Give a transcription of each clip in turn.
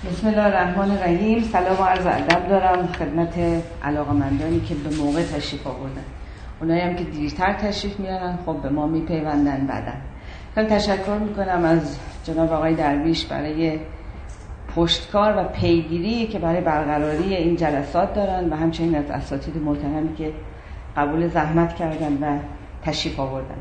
بسم الله الرحمن الرحیم. سلام و عرض ادب دارم خدمت علاقه‌مندانی که به موقع تشریف آوردن. اونایی هم که دیرتر تشریف میارن خب به ما میپیوندن بعداً. خیلی تشکر میکنم از جناب آقای درویش برای پشتکار و پیگیری که برای برقراری این جلسات دارن و همچنین از اساتید محترمی که قبول زحمت کردن و تشریف آوردن.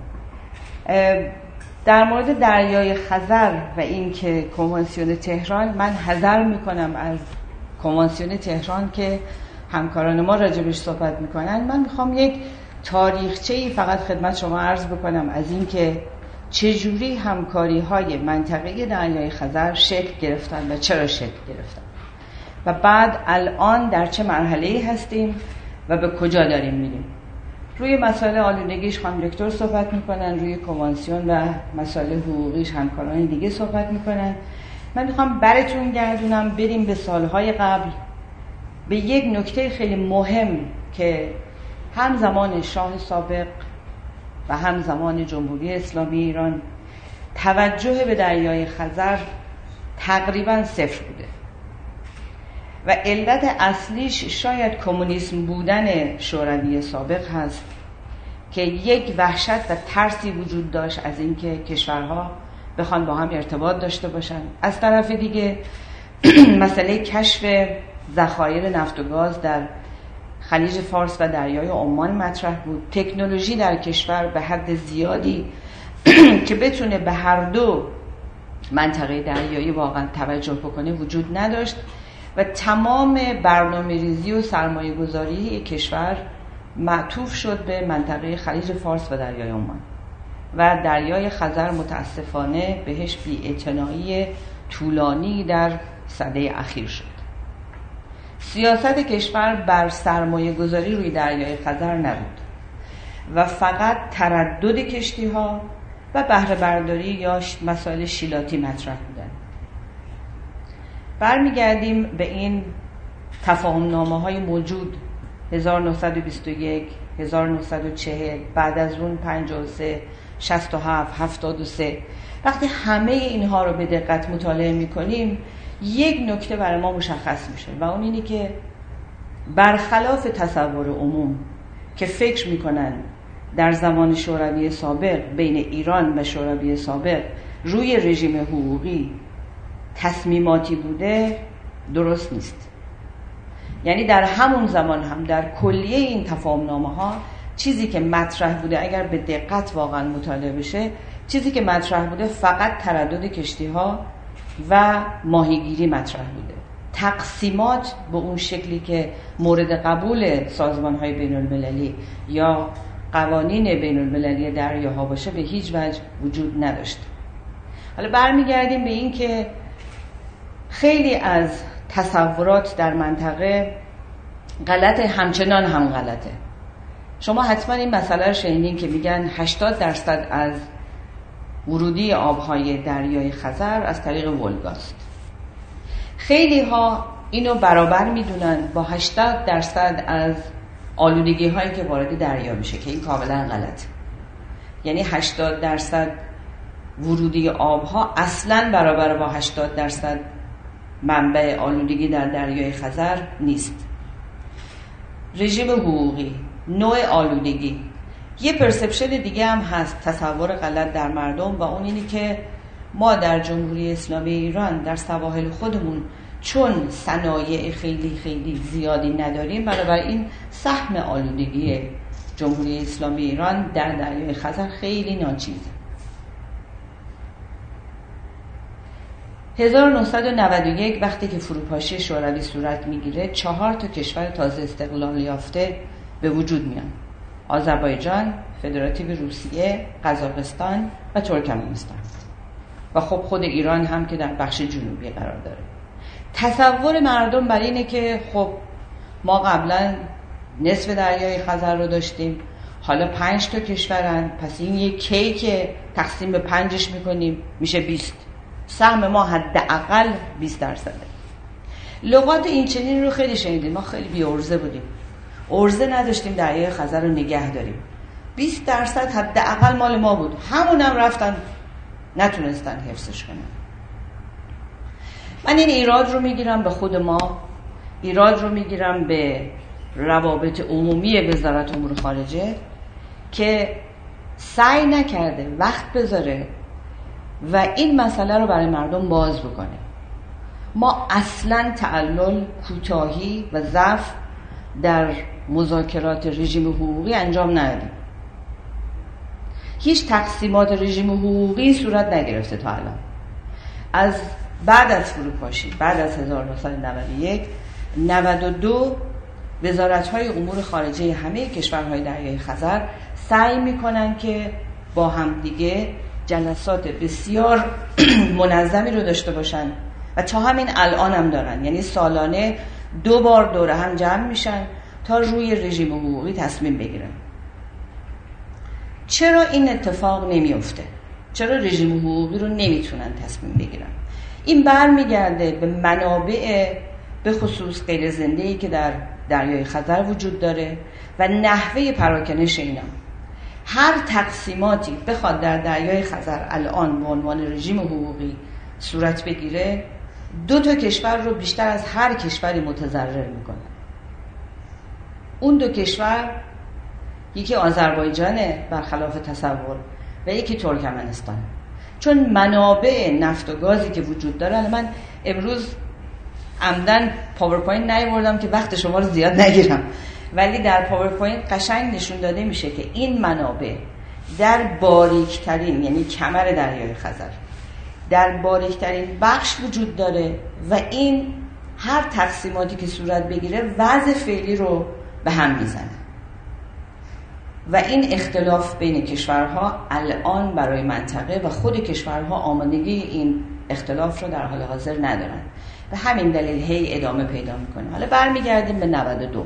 در مورد دریای خزر و این که کنوانسیون تهران، من حذر میکنم از کنوانسیون تهران که همکاران ما راجبش صحبت میکنن. من میخوام یک تاریخچه‌ای فقط خدمت شما عرض بکنم از این که چجوری همکاری های منطقه دریای خزر شکل گرفتن و چرا شکل گرفتن و بعد الان در چه مرحله‌ای هستیم و به کجا داریم میریم. روی مسائل آلودگیش خانم دکتر صحبت میکنن، روی کنوانسیون و مسائل حقوقیش همکاران دیگه صحبت میکنن. من میخوام براتون گردونم بریم به سالهای قبل، به یک نکته خیلی مهم که هم زمان شاه سابق و هم زمان جمهوری اسلامی ایران توجه به دریای خزر تقریبا صفر بوده و علت اصلیش شاید کمونیسم بودن شوروی سابق هست که یک وحشت و ترسی وجود داشت از اینکه کشورها بخوان با هم ارتباط داشته باشن. از طرف دیگه مسئله کشف ذخایر نفت و گاز در خلیج فارس و دریای عمان مطرح بود. تکنولوژی در کشور به حد زیادی که بتونه به هر دو منطقه دریایی واقعا توجه بکنه وجود نداشت و تمام برنامه‌ریزی و سرمایه‌گذاری کشور معطوف شد به منطقه خلیج فارس و دریای عمان و دریای خزر متاسفانه بهش بی‌اعتنایی طولانی در سده اخیر شد. سیاست کشور بر سرمایه‌گذاری روی دریای خزر نبود و فقط تردد کشتی‌ها و بهره برداری یا مسائل شیلاتی مطرح بودند. برمیگردیم به این تفاهم‌نامه‌های موجود 1921 1940 بعد از اون 53 67 73. وقتی همه اینها رو به دقت مطالعه می‌کنیم یک نکته برای ما مشخص میشه و اون اینه که برخلاف تصور عموم که فکر میکنن در زمان شوروی سابق بین ایران و شوروی سابق روی رژیم حقوقی تصمیماتی بوده، درست نیست. یعنی در همون زمان هم در کلیه این تفاهم‌نامه ها چیزی که مطرح بوده اگر به دقت واقعا مطالعه بشه، چیزی که مطرح بوده فقط تردد کشتی ها و ماهیگیری مطرح بوده. تقسیمات به اون شکلی که مورد قبول سازمان‌های بین‌المللی یا قوانین بین‌المللی دریاها باشه به هیچ وجه وجود نداشت. حالا برمیگردیم به این که خیلی از تصورات در منطقه غلطه، همچنان هم غلطه. شما حتما این مسئله رو شنیدین که میگن 80% از ورودی آبهای دریای خزر از طریق ولگاست. خیلی ها اینو برابر میدونن با 80% از آلودگی هایی که وارد دریا میشه که این کاملا غلطه. یعنی 80% ورودی آبها اصلا برابر با 80% منبع آلودگی در دریای خزر نیست. رژیم حقوقی، نوع آلودگی، یه پرسپشن دیگه هم هست، تصور غلط در مردم، و اون اینی که ما در جمهوری اسلامی ایران در سواحل خودمون چون صنایع خیلی خیلی زیادی نداریم، بنابراین سهم آلودگی جمهوری اسلامی ایران در دریای خزر خیلی ناچیزه. 1991 وقتی که فروپاشی شوروی صورت میگیره 4 کشور تازه استقلال یافته به وجود میان: آذربایجان، فدراتیو روسیه، قزاقستان و ترکمنستان و خب خود ایران هم که در بخش جنوبی قرار داره. تصور مردم بر اینه که خب ما قبلا نصف دریای خزر رو داشتیم، حالا 5 کشورن، پس این یک کیک تقسیم به 5 میکنیم میشه 20. سهم ما حداقل 20%. لغات این چنین رو خیلی شنیدیم. ما خیلی بی ارزه بودیم، ارزه نداشتیم دریای خزر رو نگه داریم. 20% حداقل مال ما بود، همونم رفتن نتونستن حفظش کنن. من این ایراد رو میگیرم به خود ما، ایراد رو میگیرم به روابط عمومی وزارت امور خارجه که سعی نکرده وقت بذاره و این مسئله رو برای مردم باز بکنه. ما اصلاً تعلل، کوتاهی و ضعف در مذاکرات رژیم حقوقی انجام ندادیم. هیچ تقسیمات رژیم حقوقی صورت نگرفته تا الان. از بعد از فروپاشی، بعد از 1991 92 وزارت‌های امور خارجه همه کشورهای دریای خزر سعی می‌کنن که با هم دیگه جلسات بسیار منظمی رو داشته باشن و تا همین الان هم دارن، یعنی سالانه 2 بار دوره هم جمع میشن تا روی رژیم حقوقی تصمیم بگیرن. چرا این اتفاق نمیفته؟ چرا رژیم حقوقی رو نمیتونن تصمیم بگیرن؟ این برمیگرده به منابع به خصوص غیر زنده‌ای که در دریای خزر وجود داره و نحوه پراکنش اینا. هر تقسیماتی بخواد در دریای خزر الان به عنوان رژیم حقوقی صورت بگیره، 2 کشور رو بیشتر از هر کشوری متضرر میکنه. اون 2 کشور، یکی آذربایجانه برخلاف تصور و یکی ترکمنستان. چون منابع نفت و گازی که وجود داره، من امروز عمدن پاورپوینت نیاوردم که وقت شما رو زیاد نگیرم، ولی در پاورپوینت قشنگ نشون داده میشه که این منابع در باریکترین، یعنی کمر دریای خزر، در باریکترین بخش وجود داره و این هر تقسیماتی که صورت بگیره وضع فعلی رو به هم میزنه و این اختلاف بین کشورها الان برای منطقه و خود کشورها آمادگی این اختلاف رو در حال حاضر ندارن و همین دلیل هی ادامه پیدا میکنه. حالا برمیگردیم به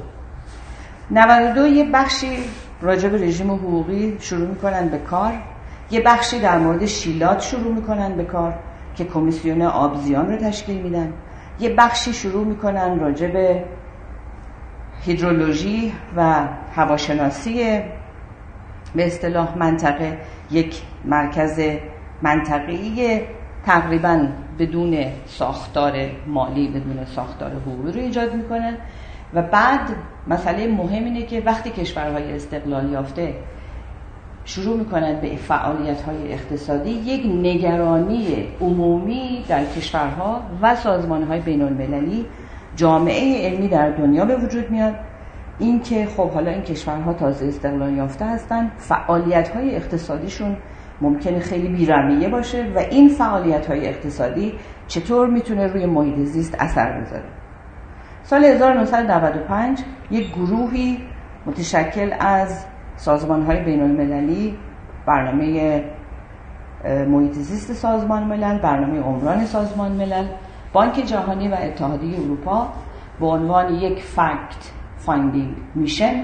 92 یه بخشی راجع به رژیم حقوقی شروع میکنن به کار، یه بخشی در مورد شیلات شروع میکنن به کار که کمیسیون آبزیان رو تشکیل میدن، یه بخشی شروع میکنن راجع به هیدرولوژی و هواشناسی به اصطلاح منطقه، یک مرکز منطقه‌ای تقریباً بدون ساختار مالی، بدون ساختار حقوقی رو ایجاد میکنن و بعد مسئله مهم اینه که وقتی کشورهای استقلال یافته شروع میکنن به فعالیت‌های اقتصادی، یک نگرانی عمومی در کشورها و سازمان‌های بین‌المللی، جامعه علمی در دنیا به وجود میاد، این که خب حالا این کشورها تازه استقلال یافته هستن، فعالیت‌های اقتصادیشون ممکنه خیلی بی‌رمیه باشه و این فعالیت‌های اقتصادی چطور میتونه روی محیط زیست اثر بذاره. سال 1995 یک گروهی متشکل از سازمان‌های بین‌المللی، برنامه محیط زیست سازمان ملل، برنامه عمران سازمان ملل، بانک جهانی و اتحادیه اروپا به عنوان یک فکت فایندینگ میشن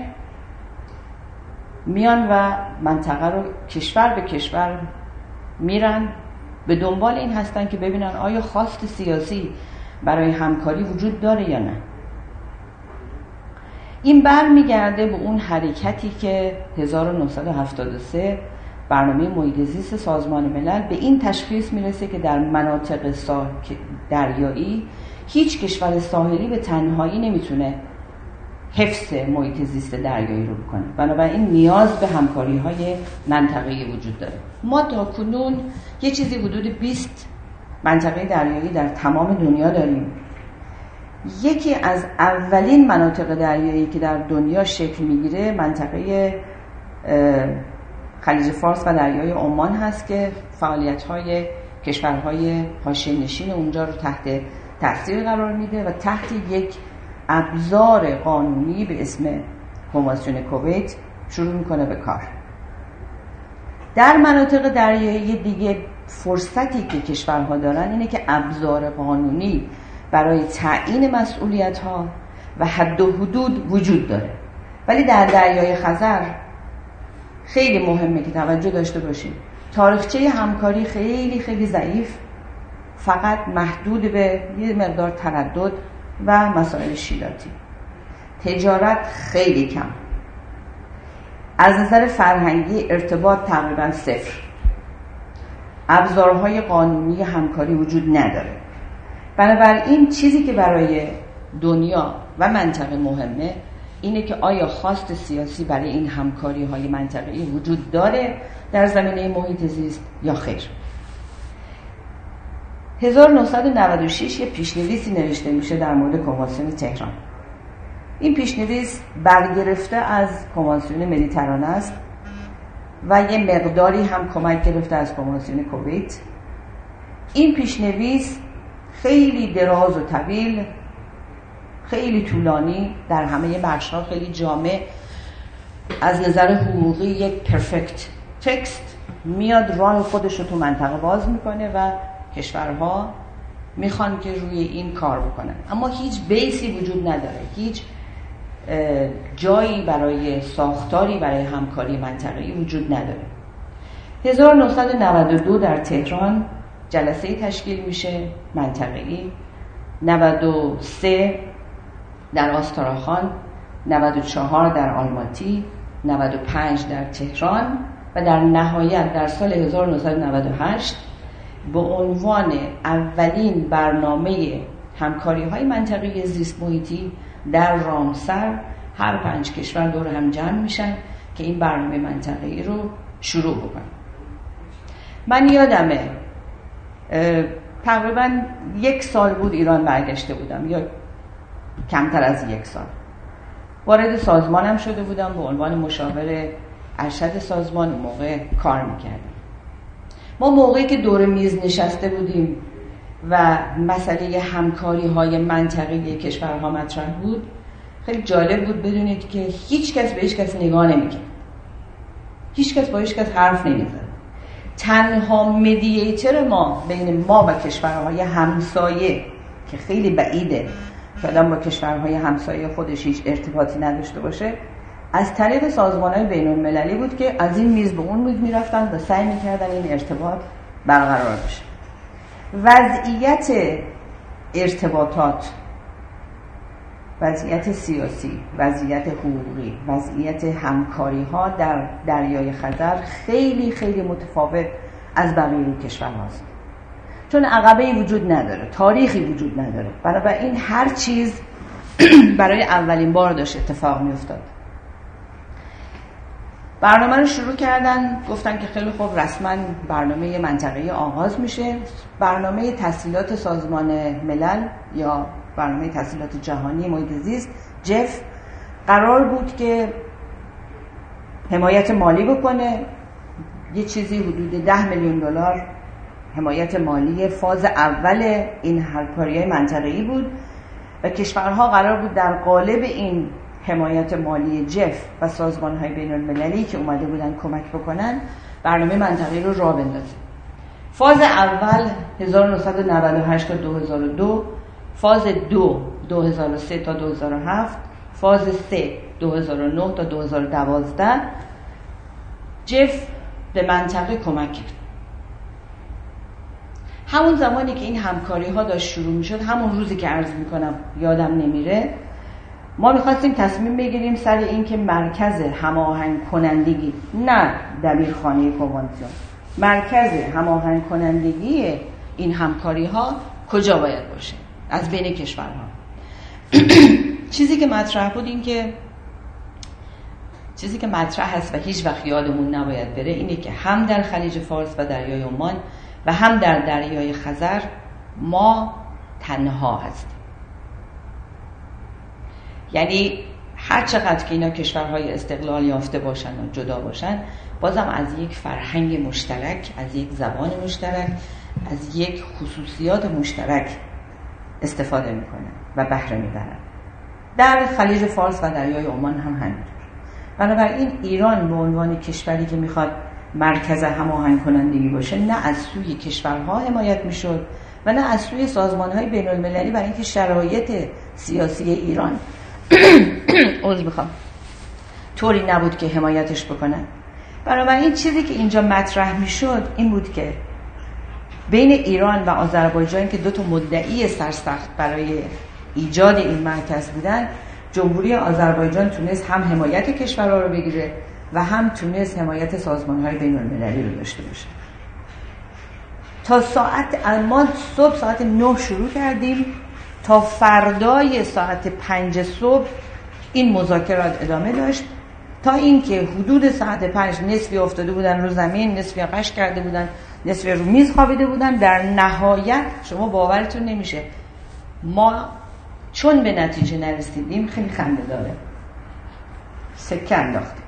میان و منطقه رو کشور به کشور میرن، به دنبال این هستن که ببینن آیا خواست سیاسی برای همکاری وجود داره یا نه. این برمیگرده به اون حرکتی که 1973 برنامه محیط زیست سازمان ملل به این تشخیص میرسه که در مناطق دریایی هیچ کشور ساحلی به تنهایی نمیتونه حفظ محیط زیست دریایی رو بکنه، بنابراین نیاز به همکاری‌های منطقه‌ای وجود داره. ما تا کنون یه چیزی حدود 20 منطقه دریایی در تمام دنیا داریم. یکی از اولین مناطق دریایی که در دنیا شکل میگیره منطقه خلیج فارس و دریای عمان هست که فعالیت‌های کشورهای حاشیه‌نشین اونجا رو تحت تاثیر قرار میده و تحت یک ابزار قانونی به اسم کنوانسیون کویت شروع میکنه به کار. در مناطق دریایی دیگه فرصتی که کشورها دارن اینه که ابزار قانونی برای تعیین مسئولیت‌ها و حد و حدود وجود داره، ولی در دریای خزر خیلی مهمه که توجه داشته باشیم تاریخچه همکاری خیلی خیلی ضعیف، فقط محدود به یه مقدار تردد و مسائل شیلاتی. تجارت خیلی کم، از نظر فرهنگی ارتباط تقریبا صفر، ابزارهای قانونی همکاری وجود نداره. بنابراین چیزی که برای دنیا و منطقه مهمه اینه که آیا خواست سیاسی برای این همکاری‌های منطقه‌ای وجود داره در زمینه محیط زیست یا خیر. 1996 یه پیشنویسی نوشته میشه در مورد کنوانسیون تهران. این پیشنویس برگرفته از کنوانسیون مدیترانه است و یه مقداری هم کمک گرفته از کنوانسیون کویت. این پیشنویس خیلی دراز و طویل، خیلی طولانی، در همه بخش‌ها خیلی جامع، از نظر حقوقی یک پرفکت تکست میاد راه خودش رو تو منطقه باز میکنه و کشورها میخوان که روی این کار بکنن، اما هیچ بیسی وجود نداره، هیچ جایی برای ساختاری برای همکاری منطقه‌ای وجود نداره. 1992 در تهران جلسه تشکیل میشه منطقه‌ای، 93 در آستراخان، 94 در آلماتی، 95 در تهران و در نهایت در سال 1998 به عنوان اولین برنامه همکاری‌های منطقه‌ای زیست محیطی در رامسر هر 5 کشور دور هم جمع میشن که این برنامه منطقه‌ای رو شروع بکنن. من یادمه تقریبا 1 سال بود ایران برگشته بودم یا کمتر از 1 سال. وارد سازمانم شده بودم به عنوان مشاور ارشد سازمان. اون موقع کار میکردم. ما موقعی که دور میز نشسته بودیم و مسئله همکاری‌های منطقه‌ای کشورها مطرح بود، خیلی جالب بود بدونید که هیچ کس به هیچ کس نگاه نمی‌کرد. هیچ کس با هیچ کس حرف نمی‌زد. تنها مدییتر ما بین ما و کشورهای همسایه که خیلی بعیده که آدم با کشورهای همسایه خودش هیچ ارتباطی نداشته باشه، از طریق سازمان‌های بین‌المللی بود که از این میز به اون میز می‌رفتن و سعی می‌کردن این ارتباط برقرار بشه. وضعیت ارتباطات، وضعیت سیاسی، وضعیت حقوقی، وضعیت همکاری‌ها در دریای خزر خیلی خیلی متفاوت از بقیه کشورهاست، چون عقبه‌ای وجود نداره، تاریخی وجود نداره. بنابراین هر چیز برای اولین بار داشت اتفاق می‌افتاد. برنامه رو شروع کردن، گفتن که خیلی خوب رسما برنامه منطقه‌ای آغاز میشه. برنامه تسهیلات سازمان ملل یا برنامه تسهیلات جهانی محیط زیست جف قرار بود که حمایت مالی بکنه، یه چیزی حدود $10 میلیون حمایت مالی فاز اول این همکاری‌های منطقه‌ای بود و کشورها قرار بود در قالب این حمایت مالی جف و سازمان‌های بین‌المللی که اومده بودن کمک بکنن برنامه منطقه‌ای رو راه بندازن. فاز اول 1998 تا 2002، فاز 2 2003 تا 2007، فاز 3 2009 تا 2012 جف به منطقه کمک کرد. همون زمانی که این همکاری‌ها داشت شروع می‌شد، همون روزی که عرض می‌کنم یادم نمیره، ما می‌خواستیم تصمیم بگیریم سر این که مرکز هماهنگ کنندگی، نه دبیرخانه کنوانسیون، مرکز هماهنگ کنندگی این همکاری‌ها کجا باید باشه از بین کشورها. چیزی که مطرح بود این که چیزی که مطرح هست و هیچ وقت یادمون نباید بره اینه که هم در خلیج فارس و دریای عمان و هم در دریای خزر ما تنها هستیم. یعنی هر چقدر که اینا کشورهای استقلال یافته باشن و جدا باشن، بازم از یک فرهنگ مشترک، از یک زبان مشترک، از یک خصوصیات مشترک استفاده میکنن و بهره میبرن. در خلیج فارس و دریای عمان هم همینطور. بنابراین ایران به عنوان کشوری که میخواد مرکز هماهنگ کنندگی باشه، نه از سوی کشورها حمایت میشد و نه از سوی سازمان‌های بین‌المللی، برای اینکه شرایط سیاسی ایران طوری نبود که حمایتش بکنن. بنابراین چیزی که اینجا مطرح میشد این بود که بین ایران و آذربایجان که 2 مدعی سرسخت برای ایجاد این مرکز بودن، جمهوری آذربایجان تونست هم حمایت کشورها رو بگیره و هم تونست حمایت سازمان‌های بین‌المللی رو داشته باشه. تا ما صبح ساعت 9 شروع کردیم تا فردای ساعت 5 صبح این مذاکرات ادامه داشت، تا اینکه حدود ساعت 5 نصفی افتاده بودن رو زمین، نصفی قش کرده بودن، نصفی رو میز خوابیده بودن. در نهایت شما باورتون نمیشه ما چون به نتیجه نرسیدیم، خیلی خنده داره، سکه انداختیم.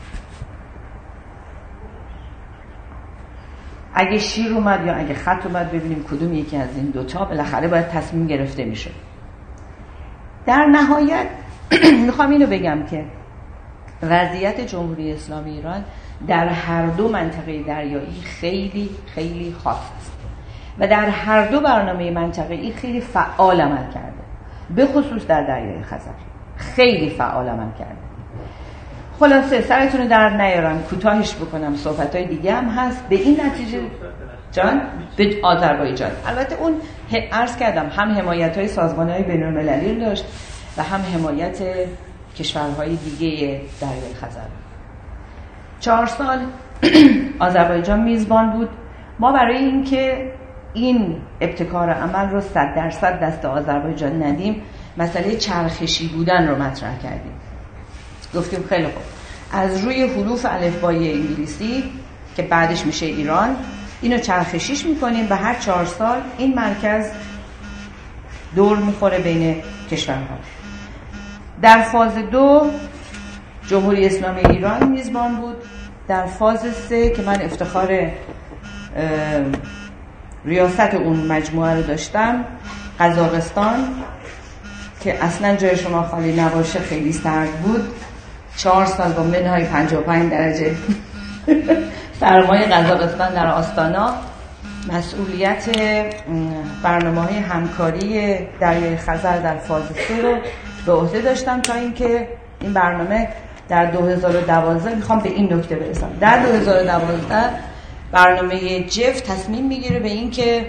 اگه شیر اومد یا اگه خط اومد ببینیم کدوم یکی از این دوتا، بالاخره باید تصمیم گرفته میشه. در نهایت میخوام اینو بگم که وضعیت جمهوری اسلامی ایران در هر دو منطقه دریایی خیلی خیلی خاص است و در هر دو برنامه منطقه‌ای خیلی فعال عمل کرده، به خصوص در دریای خزر خیلی فعال عمل کرده. خلاصه سرتون رو در نیارم، کوتاهش بکنم، صحبت‌های دیگه هم هست. به این نتیجه جان به آذربایجان، البته اون عرض کردم هم حمایت‌های سازمان‌های بین‌المللی داشت و هم حمایت کشورهای دیگه دریای خزر. 4 سال آذربایجان میزبان بود. ما برای اینکه این ابتکار عمل رو 100% دست آذربایجان ندیم، مسئله چرخشی بودن رو مطرح کردیم. گفتیم خیلی خوب، از روی حروف الفبای انگلیسی که بعدش میشه ایران، اینو چرخشیش میکنیم و هر 4 سال این مرکز دور میخوره بین کشورها. در فاز 2 جمهوری اسلامی ایران میزبان بود. در فاز 3 که من افتخار ریاست اون مجموعه رو داشتم، قزاقستان که اصلا جای شما خالی نباشه خیلی سرد بود، 4 سال با منهای 55 درجه سرمای قزاقستان در آستانا، مسئولیت برنامه‌های همکاری دریای خزر در فاز 3 رو به عهده داشتم تا اینکه این برنامه در 2012 میخوام به این نکته برسم. در 2012 برنامه جف تصمیم میگیره به این که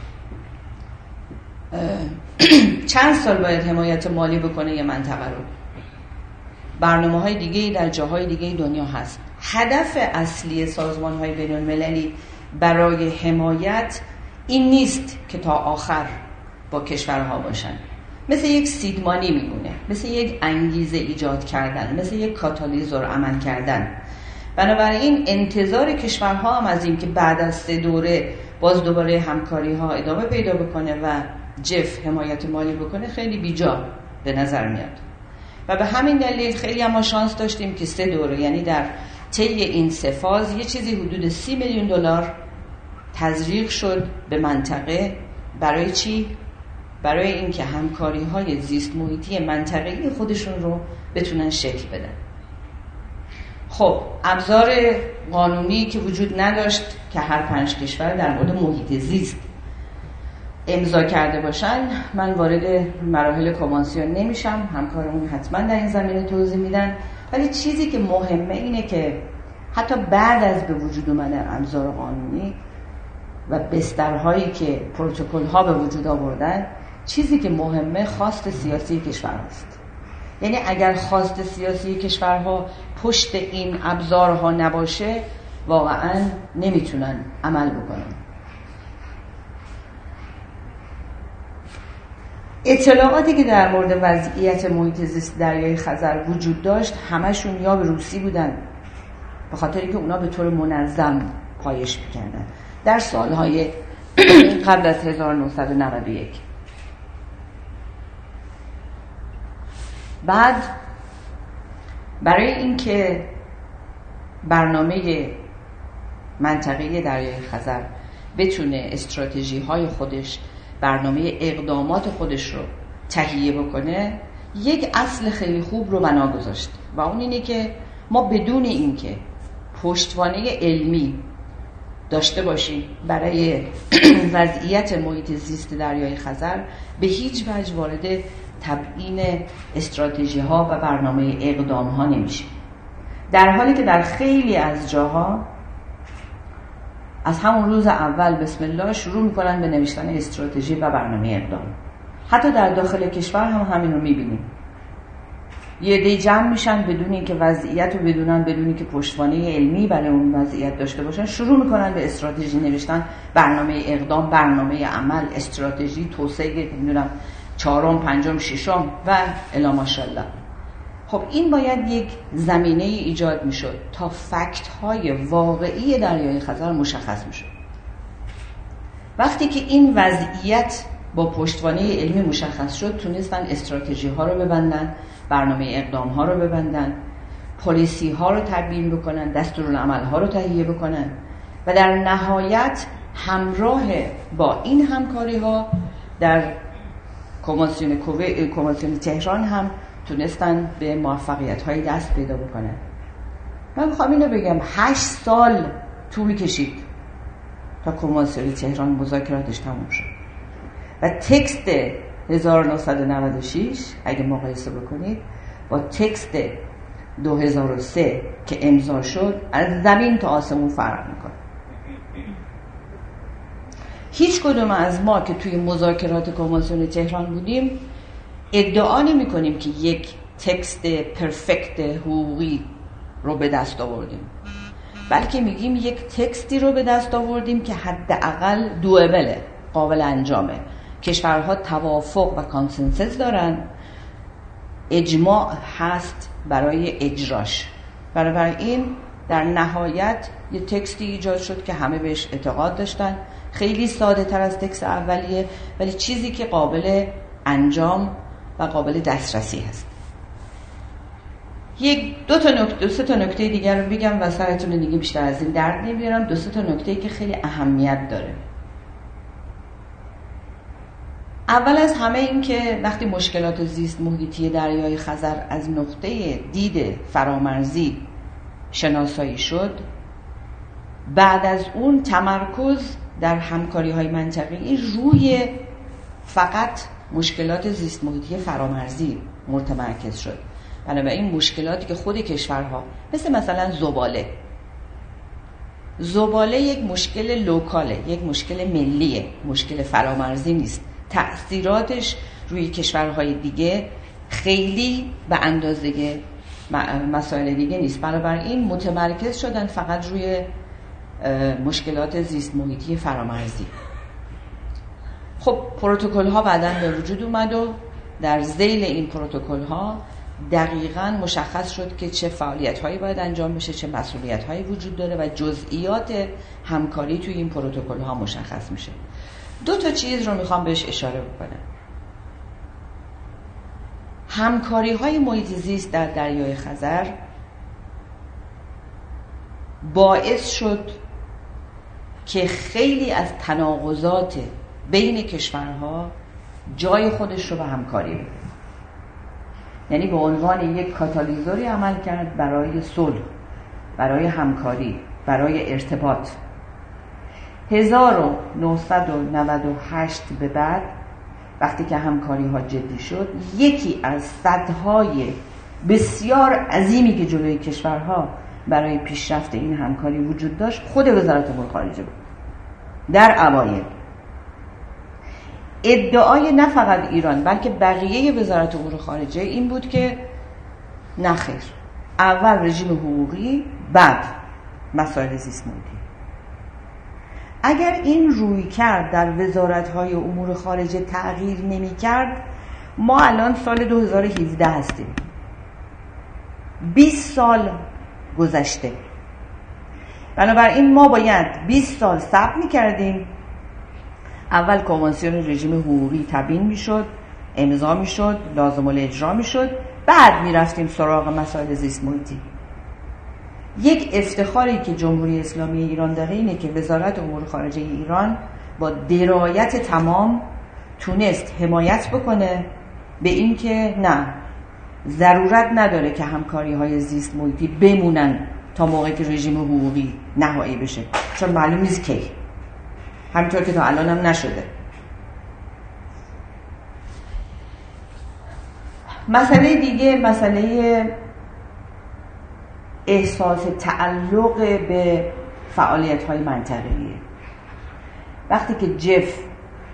چند سال باید حمایت مالی بکنه یه منطقه رو. برنامه‌های دیگه‌ای در جاهای دیگه دنیا هست. هدف اصلی سازمان‌های بین‌المللی برای حمایت این نیست که تا آخر با کشورها باشن. مثل یک سیدمانی میمونه، مثل یک انگیزه ایجاد کردن، مثل یک کاتالیزور عمل کردن. بنابراین انتظار کشورها هم از این که بعد از 3 دوره باز دوباره همکاری ها ادامه پیدا بکنه و جف حمایت مالی بکنه خیلی بیجا به نظر میاد. و به همین دلیل خیلی هم ما شانس داشتیم که 3 دوره، یعنی در طی این 3 فاز یه چیزی حدود 30 میلیون دلار تزریق شد به منطقه. برای چی؟ برای اینکه همکاری‌های زیست محیطی منطقه‌ای خودشون رو بتونن شکل بدن. خب ابزار قانونی که وجود نداشت که هر 5 کشور در مورد محیط زیست امضا کرده باشن، من وارد مراحل کنوانسیون نمیشم، همکارمون حتما در این زمینه توضیح میدن. ولی چیزی که مهمه اینه که حتی بعد از به وجود اومدن ابزار قانونی و بسترهایی که پروتکل‌ها به وجود آوردن، چیزی که مهمه خواست سیاسی کشور است. یعنی اگر خواست سیاسی کشورها پشت این ابزارها نباشه، واقعاً نمیتونن عمل بکنن. اطلاعاتی که در مورد وضعیت محیط زیست دریای خزر وجود داشت همشون یا به روسی بودن، به خاطر اینکه اونا به طور منظم پایش میکردن در سالهای قبل از 1991. بعد برای اینکه برنامه منطقه دریای خزر بتونه استراتژی‌های خودش، برنامه اقدامات خودش رو تهیه بکنه، یک اصل خیلی خوب رو بنا گذاشت و اون اینه که ما بدون اینکه پشتوانه علمی داشته باشیم برای وضعیت محیط زیست دریای خزر، به هیچ وجه وارد تبیین استراتژی ها و برنامه اقدام ها نمیشه. در حالی که در خیلی از جاها از همون روز اول بسم الله شروع میکنن به نوشتن استراتژی و برنامه اقدام. حتی در داخل کشور هم همین رو میبینیم. یه عده جمع میشن بدون اینکه وضعیت رو بدونن، بدون اینکه پشتوانه علمی برای اون وضعیت داشته باشن، شروع میکنن به استراتژی نوشتن، برنامه اقدام، برنامه عمل، استراتژی، توسعه، نمیدونم 4م، 5م، 6م و الی ماشاءالله. خب این باید یک زمینه ایجاد میشد تا فکت های واقعی دریای خزر مشخص میشد. وقتی که این وضعیت با پشتوانه علمی مشخص شد، تونستن استراتژی ها رو ببندن، برنامه اقدام ها رو ببندن، پالیسی ها رو تبیین بکنن، دستورالعمل ها رو تهیه بکنن و در نهایت همراه با این همکاری ها در کنوانسیون تهران هم تونستن به موفقیت های دست پیدا بکنن. من میخوام اینو بگم 8 سال طول کشید تا کنوانسیون تهران مذاکراتش تموم شد و تکست 1996 اگه مقایسه بکنید با تکست 2003 که امضا شد از زمین تا آسمون فرق میکنه. هیچ کدوم از ما که توی مذاکرات کنوانسیون تهران بودیم ادعا نمی کنیم که یک تکست پرفکت حقوقی رو به دست آوردیم، بلکه میگیم یک تکستی رو به دست آوردیم که حداقل دوئبله، قابل انجامه، کشورها توافق و کانسنسس دارن، اجماع هست برای اجراش. برای این در نهایت یه تکستی ایجاد شد که همه بهش اعتقاد داشتن، خیلی ساده تر از تکست اولیه ولی چیزی که قابل انجام و قابل دسترسی هست. دو سه تا نکته دیگر رو بگم و سرتون دیگه بیشتر از این درد نمیارم. 2 تا نکته‌ای که خیلی اهمیت داره. اول از همه این که وقتی مشکلات زیست محیطی دریای خزر از نقطه دید فرامرزی شناسایی شد، بعد از اون تمرکز در همکاری‌های منطقه‌ای روی فقط مشکلات زیست محیطی فرامرزی متمرکز شد. بنابراین مشکلاتی که خود کشورها مثلا زباله یک مشکل لوکاله، یک مشکل ملیه، مشکل فرامرزی نیست. تأثیراتش روی کشورهای دیگه خیلی به اندازه مسائل دیگه نیست. بنابراین متمرکز شدن فقط روی مشکلات زیست محیطی فرامرزی. خب پروتکل ها بعداً به وجود اومد و در ذیل این پروتکل ها دقیقاً مشخص شد که چه فعالیت هایی باید انجام بشه، چه مسئولیت هایی وجود داره و جزئیات همکاری توی این پروتکل ها مشخص میشه. 2 تا چیز رو میخوام بهش اشاره بکنم. همکاری های محیط زیست در دریای خزر باعث شد که خیلی از تناقضات بین کشورها جای خودش رو به همکاری بده. یعنی به عنوان یک کاتالیزوری عمل کرد برای صلح، برای همکاری، برای ارتباط. 1998 به بعد وقتی که همکاری ها جدی شد، یکی از سدهای بسیار عظیمی که جلوی کشورها برای پیشرفت این همکاری وجود داشت خود وزارت امور خارجه بود. در اوایل ادعای نه فقط ایران بلکه بقیه وزارت امور خارجه این بود که نخیر، اول رژیم حقوقی بعد مسائل زیست محیطی. اگر این روی کرد در وزارت‌های امور خارجه تغییر نمی‌کرد، ما الان سال 2017 هستیم. 20 سال گذشته. بنابراین ما باید 20 سال صبر می‌کردیم. اول کنوانسیون رژیم حقوقی تبیین می‌شد، امضا می‌شد، لازم الاجرا می‌شد، بعد می‌رفتیم سراغ مسائل زیست محیطی. یک افتخاری که جمهوری اسلامی ایران داره اینه که وزارت امور خارجه ایران با درایت تمام تونست حمایت بکنه به این که نه، ضرورت نداره که همکاری‌های زیست محیطی بمونن تا موقعی که رژیم حقوقی نهایی بشه، چون معلوم نیست کی، همینطور که تا الان هم نشده. مسئله دیگه مسئله احساس تعلق به فعالیت‌های منطقه‌ایه. وقتی که جف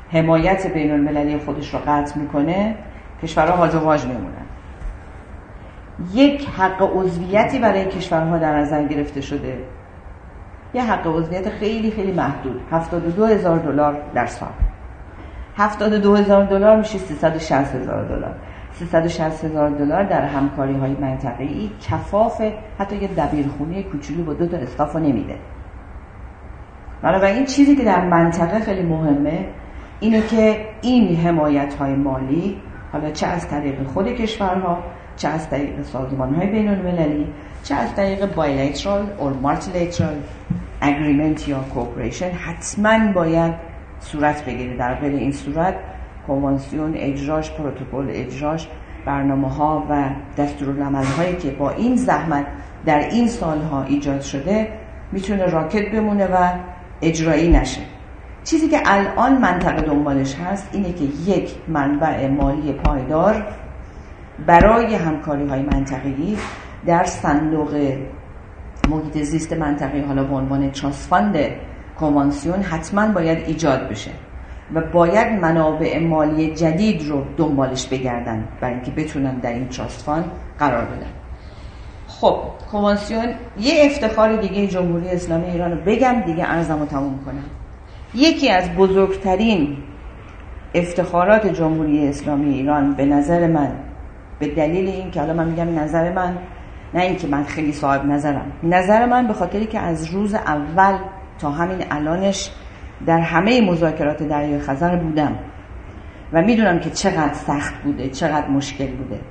حمایت بین المللی خودش رو قطع میکنه، کشورها هاج و واج میمونن. یک حق عضویتی برای کشورها در نظر گرفته شده، یه حق عضویت خیلی خیلی محدود، $72,000 در سال. $72,000 میشه $360,000. $360,000 در همکاری‌های منطقه‌ای کفاف حتی یه دبیرخونه کوچولو با 2 استاف رو نمیده. بنابراین چیزی که در منطقه خیلی مهمه اینه که این حمایت‌های مالی، حالا چه از طریق خود کشورها، چه از طریق سازمان‌های بین‌المللی، چه از طریق bilateral or multilateral agreement یا cooperation، حتماً باید صورت بگیره. در غیر این صورت کنوانسیون اجراش، پروتکل اجراش، برنامه‌ها و دستورالعمل‌هایی که با این زحمت در این سالها ایجاد شده میتونه راکت بمونه و اجرایی نشه. چیزی که الان منطقه دنبالش هست اینه که یک منبع مالی پایدار برای همکاری‌های منطقه‌ای در صندوق محیط زیست منطقه‌ای، حالا به عنوان تراست فاند کنوانسیون، حتما باید ایجاد بشه و باید منابع مالی جدید رو دنبالش بگردن برای اینکه بتونن در این تراست فاند قرار بدن. خب کنوانسیون یه افتخار دیگه جمهوری اسلامی ایران رو بگم دیگه عرضمو تموم کنم. یکی از بزرگترین افتخارات جمهوری اسلامی ایران به نظر من، به دلیل این که حالا من میگم نظر من، نه اینکه من خیلی صاحب نظرم، نظر من به خاطری که از روز اول تا همین الانش در همه مذاکرات دریای خزر بودم و میدونم که چقدر سخت بوده، چقدر مشکل بوده.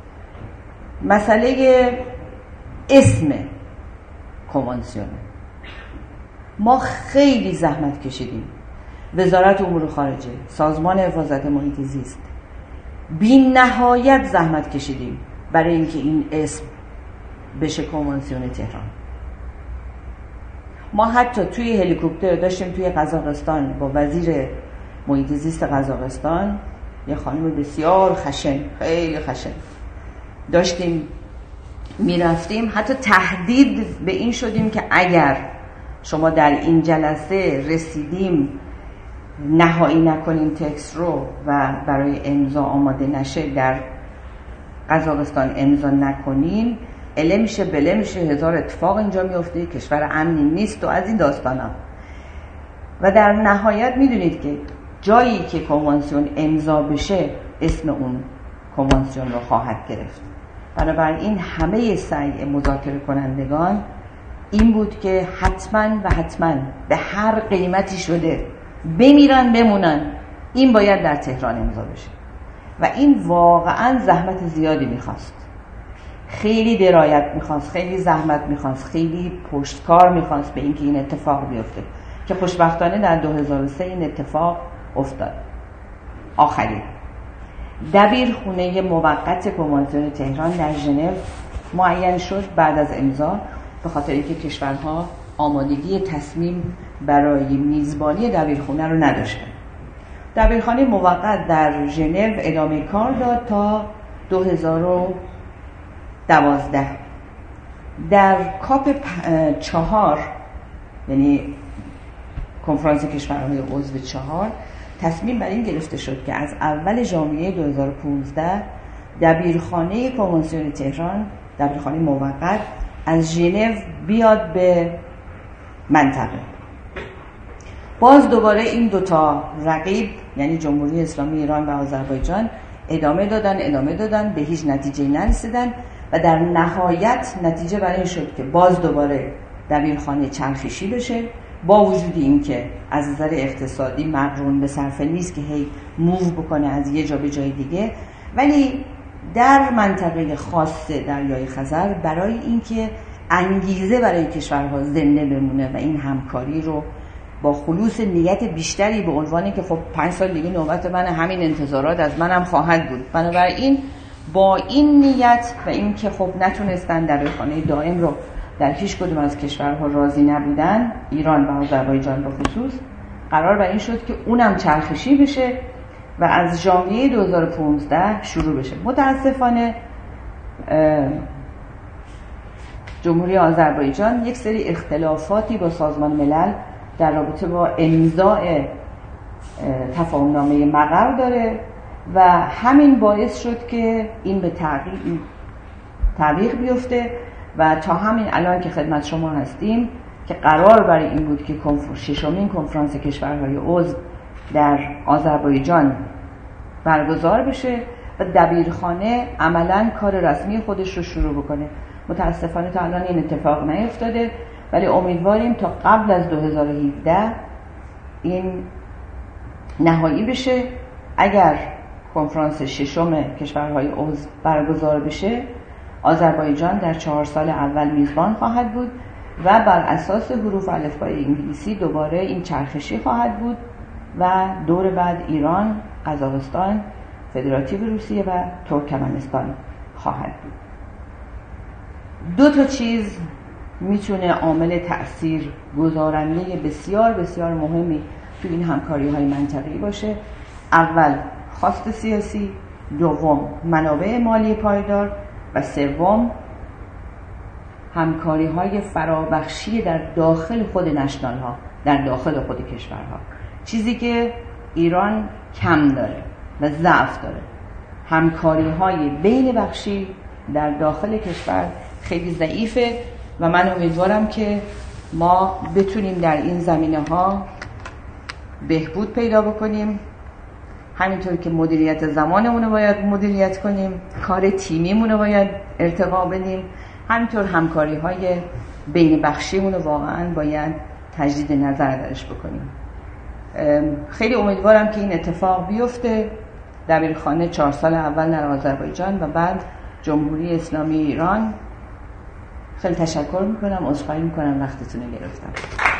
مسئله اسم کنوانسیون ما خیلی زحمت کشیدیم. وزارت امور خارجه، سازمان حفاظت محیط زیست، بی نهایت زحمت کشیدیم برای اینکه این اسم بشه کنوانسیون تهران. ما حتی توی هلیکوپتر داشتیم توی قزاقستان با وزیر محیط زیست قزاقستان، یه خانم بسیار خشن، خیلی خشن، داشتیم میرفتیم، حتی تهدید به این شدیم که اگر شما در این جلسه رسیدیم نهایی نکنیم تکست رو و برای امضا آماده نشه در قزاقستان امضا نکنیم، اله میشه بله میشه، هزار اتفاق اینجا میفته، کشور امنی نیست و از این داستانا. و در نهایت میدونید که جایی که کنوانسیون امضا بشه اسم اون کنوانسیون رو خواهد گرفت. بنابراین همه سعی مذاکره کنندگان این بود که حتما و حتما به هر قیمتی شده بمیرن بمونن این باید در تهران امضا بشه و این واقعا زحمت زیادی میخواست، خیلی درایت میخواست، خیلی زحمت میخواست، خیلی پشتکار میخواست به اینکه این اتفاق بیفته که خوشبختانه در 2003 این اتفاق افتاد. آخرین دبیرخونه موقت کنوانسیون تهران در ژنو معین شد بعد از امضا، به خاطر اینکه کشورها آمادگی تصمیم برای میزبانی دبیرخونه رو نداشتن. دبیرخانه موقت در ژنو ادامه کار داد تا 2012. در کاپ 4 یعنی کنفرانس کشورهای عضو 4 تصمیم بر این گرفته شد که از اول ژانویه 2015 دبیرخانه کنوانسیون تهران، دبیرخانه موقت، از ژنو بیاد به منطقه. باز دوباره این دوتا رقیب یعنی جمهوری اسلامی ایران و آذربایجان ادامه دادن به هیچ نتیجه نرسیدن و در نهایت نتیجه برای این شد که باز دوباره دبیرخانه چرخشی بشه، با وجود این که از نظر اقتصادی مقرون به صرفه نیست که هی موو بکنه از یه جا به جای دیگه، ولی در منطقه خاص دریای خزر برای اینکه انگیزه برای کشورها زنده بمونه و این همکاری رو با خلوص نیت بیشتری به عنوانی که خب 5 سال دیگه نوبت من، همین انتظارات از منم خواهد بود، بنابراین با این نیت و این که خب نتونستن دبیرخانه دائم رو در هیچ کدوم از کشورها راضی نبودن، ایران و آذربایجان به خصوص، قرار بر این شد که اونم چرخشی بشه و از ژانویه 2015 شروع بشه. متاسفانه جمهوری آذربایجان یک سری اختلافاتی با سازمان ملل در رابطه با امضاء تفاهمنامه مقر داره و همین باعث شد که این به تعقیب تعویق بیفته و تا همین الان که خدمت شما هستیم که قرار برای این بود که ششمین کنفرانس کشورهای عضو در آذربایجان برگزار بشه و دبیرخانه عملاً کار رسمی خودش رو شروع بکنه. متاسفانه تا الان این اتفاق نیفتاده، ولی امیدواریم تا قبل از 2017 این نهایی بشه. اگر کنفرانس ششم کشورهای عضو برگزار بشه، آذربایجان در 4 سال اول میزبان خواهد بود و بر اساس حروف الفبای انگلیسی دوباره این چرخشی خواهد بود و دور بعد ایران، قزاقستان، فدراتیو روسیه و ترکمنستان خواهد بود. 2 چیز میتونه عامل تأثیر گذارنده بسیار بسیار مهمی تو این همکاری‌های منطقه‌ای باشه. اول خواست سیاسی، دوم منابع مالی پایدار و سوم همکاری‌های فرابخشی در داخل خود نشنال ها، در داخل خود کشورها، چیزی که ایران کم داره و ضعف داره. همکاری‌های بین بخشی در داخل کشور خیلی ضعیفه و من امیدوارم که ما بتونیم در این زمینه‌ها بهبود پیدا بکنیم. همینطور که مدیریت زمانمون رو باید مدیریت کنیم، کار تیمیمون رو باید ارتقا بدیم، همینطور همکاری‌های بین بخشیمون رو واقعاً باید تجدید نظر درش بکنیم. خیلی امیدوارم که این اتفاق بیفته. دبیرخانه 4 سال اول در آذربایجان و بعد جمهوری اسلامی ایران. خیلی تشکر میکنم، عذرخواهی میکنم وقتتون رو گرفتم.